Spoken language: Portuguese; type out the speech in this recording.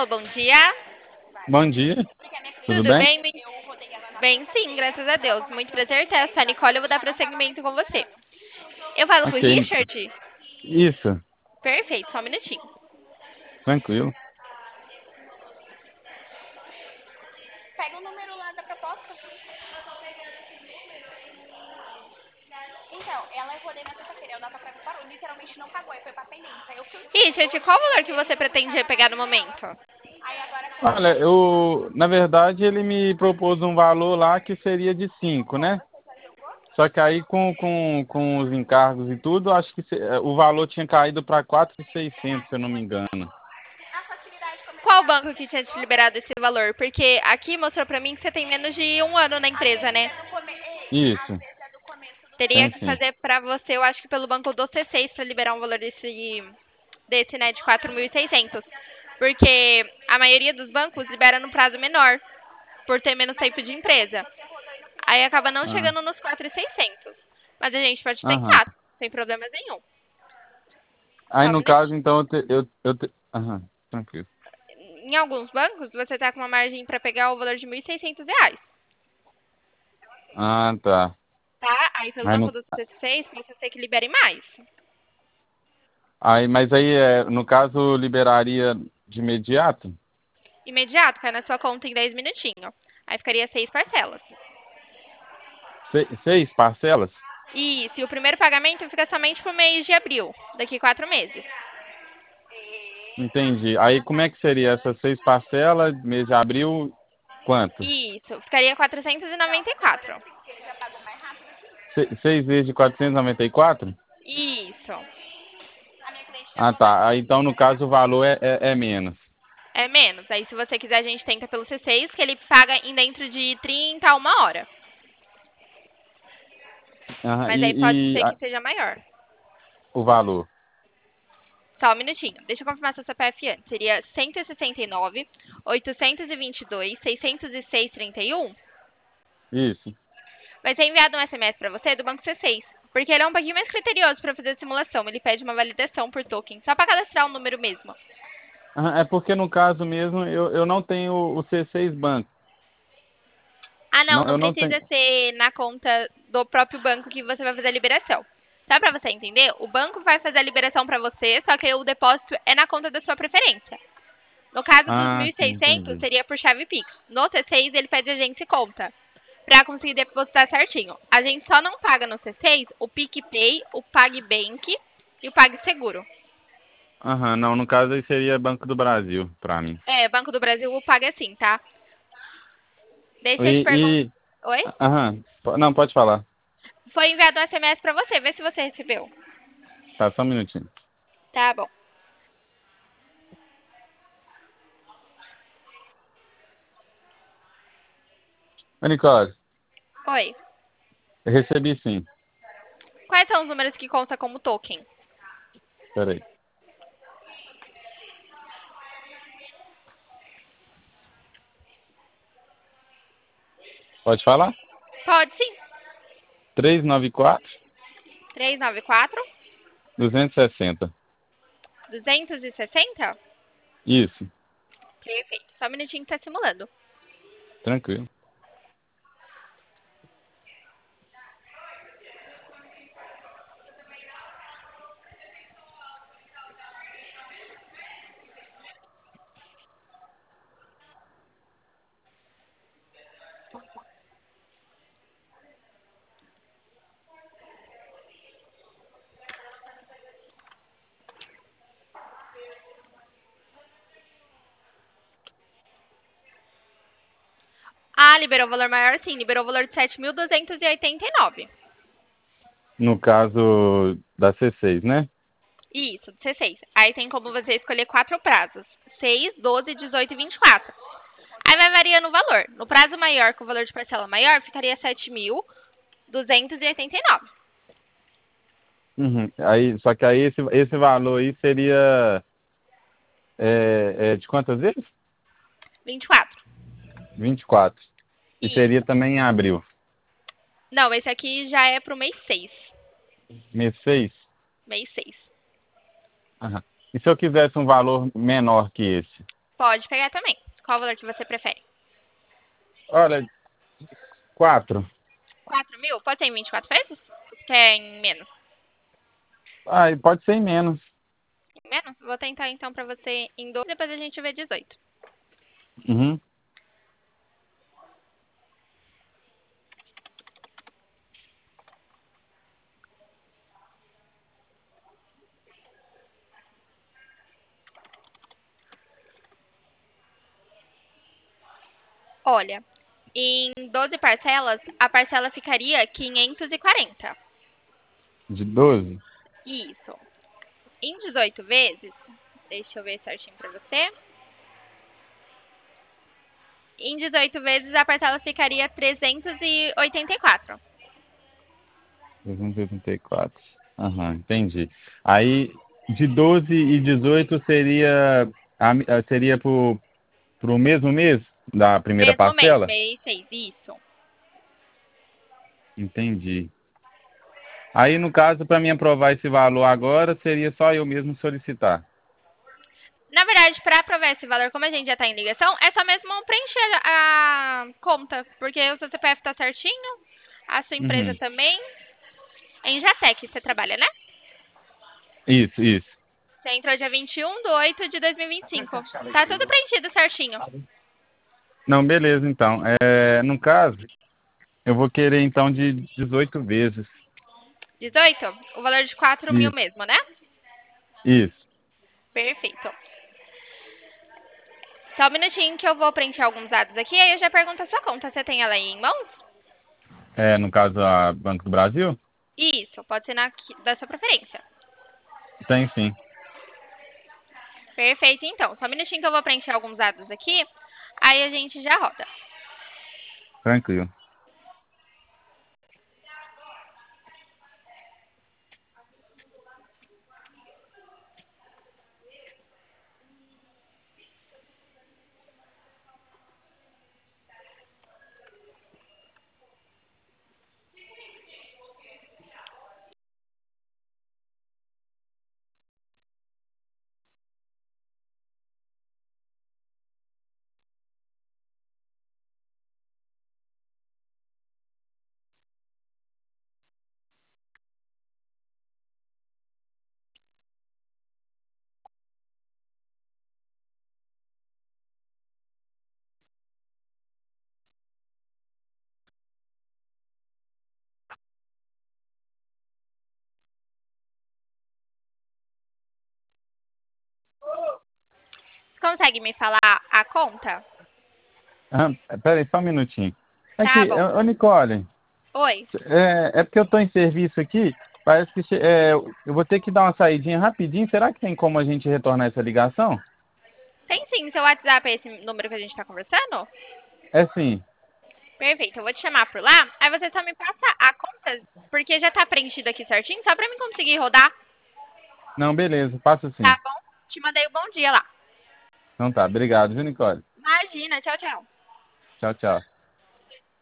bom dia. Bom dia, tudo Tudo bem? bem? Bem, sim, graças a Deus. Muito prazer, Tessa. Nicole, eu vou dar prosseguimento com você. Eu falo com o Ok, Richard? isso, Perfeito, só um minutinho. tranquilo. Pega o número lá da proposta. Então, ela eu rodei na sexta-feira, a data pra mim parou, literalmente não pagou, aí foi pra pendência. Aí eu fui... Richard, qual o valor que você pretende pegar no momento? Aí agora... Olha, na verdade, ele me propôs um valor lá que seria de 5, né? Só que aí com os encargos e tudo, acho que o valor tinha caído para 4.600, se eu não me engano. Qual banco que tinha te liberado esse valor? Porque aqui mostrou pra mim que você tem menos de um ano na empresa, né? Isso, Teria tem que sim. fazer pra você, eu acho que pelo banco do C6 pra liberar um valor desse, né, de 4.600. Porque a maioria dos bancos libera no prazo menor, por ter menos tempo de empresa. Aí acaba não Ah, chegando nos 4.600. Mas a gente pode aham. tentar, sem problema nenhum. Aí Só um no caso, minutinho. então, aham, tranquilo. Em alguns bancos, você tá com uma margem para pegar o valor de R$ 1.600. Ah, tá. Tá? Aí pelo Aí banco no, do C6, pode ser que libere mais. mas aí, no caso, liberaria de imediato? Imediato, cai na sua conta em 10 minutinhos. Aí ficaria 6 parcelas. 6 parcelas? Isso, e o primeiro pagamento fica somente pro mês de abril, daqui 4 meses. Entendi. Aí como é que seria essas 6 parcelas, mês de abril, quanto? Isso, ficaria 494. 6 vezes de 494? Isso, Ah, tá. Aí, então, no caso, o valor é menos. é menos. Aí se você quiser, a gente tenta pelo C6, que ele paga em dentro de 30 a 1 hora. Aham, Mas aí pode ser que seja maior. o valor? Só um minutinho. Deixa eu confirmar seu CPF antes. Seria 169, 822, 606, 31. Isso. Vai ser enviado um SMS para você do Banco C6. Porque ele é um pouquinho mais criterioso para fazer a simulação. Ele pede uma validação por token, só para cadastrar o número mesmo. Aham, é porque, no caso mesmo, eu não tenho o C6 Banco. Ah, não, Não, não eu não tenho. precisa ser na conta do próprio banco que você vai fazer a liberação. Só para você entender, o banco vai fazer a liberação para você, só que o depósito é na conta da sua preferência. No caso dos Ah, sim, 1.600, entendi. seria por chave Pix. No C6, ele pede agente conta, para conseguir depositar certinho. A gente só não paga no C6 o PicPay, o PagBank e o PagSeguro. Aham, não, no caso aí seria Banco do Brasil, pra mim. É, Banco do Brasil o paga assim, tá? Deixa eu te perguntar. E, Oi? aham, não, pode falar. Foi enviado um SMS para você, vê se você recebeu. Tá, só um minutinho. Tá bom. Ô, Nicole, Oi. eu recebi sim. Quais são os números que conta como token? Peraí. Pode falar? Pode sim. 394 394 260. 260. Isso, Perfeito. Só um minutinho que tá simulando. tranquilo. Ah, liberou o valor maior sim. Liberou o valor de 7.289. No caso da C6, né? Isso, de C6. Aí tem como você escolher 4 prazos: 6, 12, 18 e 24. Aí vai variando o valor. No prazo maior, com o valor de parcela maior, ficaria 7.289. Uhum. Aí, só que aí esse valor aí seria de quantas vezes? 24. 24. E seria Isso. também em abril. Não, esse aqui já é pro mês 6. Mês 6? Mês 6. Aham. E se eu quisesse um valor menor que esse? Pode pegar também. Qual o valor que você prefere? Olha, 4. 4.000? Pode ser em 24 vezes? Ou você quer em menos? Ah, e pode ser em menos. Em menos? Vou tentar então pra você em 12, depois a gente vê 18. Uhum. Olha, em 12 parcelas, a parcela ficaria 540. De 12? Isso. Em 18 vezes, deixa eu ver certinho pra você. Em 18 vezes, a parcela ficaria 384. 384. Aham, entendi. Aí, de 12 e 18 seria pro mesmo mês da primeira Mesmo mês, parcela? mês 6, isso. Entendi. Aí, no caso, para mim aprovar esse valor agora, seria só eu mesmo solicitar. Na verdade, para aprovar esse valor, como a gente já está em ligação, é só mesmo preencher a conta, porque o seu CPF está certinho, a sua empresa Uhum. também. Em Jatec você trabalha, né? Isso, isso. Você entrou dia 21/8/2025. Tá tudo preenchido certinho. Não, beleza, então. No caso, eu vou querer, então, de 18 vezes. 18? O valor de 4.000 Isso, mesmo, né? isso. Perfeito. Só um minutinho que eu vou preencher alguns dados aqui, aí eu já pergunto a sua conta. Você tem ela aí em mãos? No caso, a Banco do Brasil? Isso, pode ser da sua preferência. Tem sim. Perfeito, então. Só um minutinho que eu vou preencher alguns dados aqui, aí a gente já roda. Tranquilo. Consegue me falar a conta? Ah, peraí, só um minutinho. Tá Aqui, bom. ô Nicole, Oi. é porque eu estou em serviço aqui, parece que eu vou ter que dar uma saidinha rapidinho. Será que tem como a gente retornar essa ligação? Tem sim, seu WhatsApp é esse número que a gente tá conversando? É sim. Perfeito, eu vou te chamar por lá, aí você só me passa a conta, porque já tá preenchido aqui certinho, só pra mim conseguir rodar, Não, beleza, passa sim. tá bom? Te mandei o bom dia lá. Então tá, obrigado, viu, Nicole? Imagina, tchau, tchau. Tchau, tchau.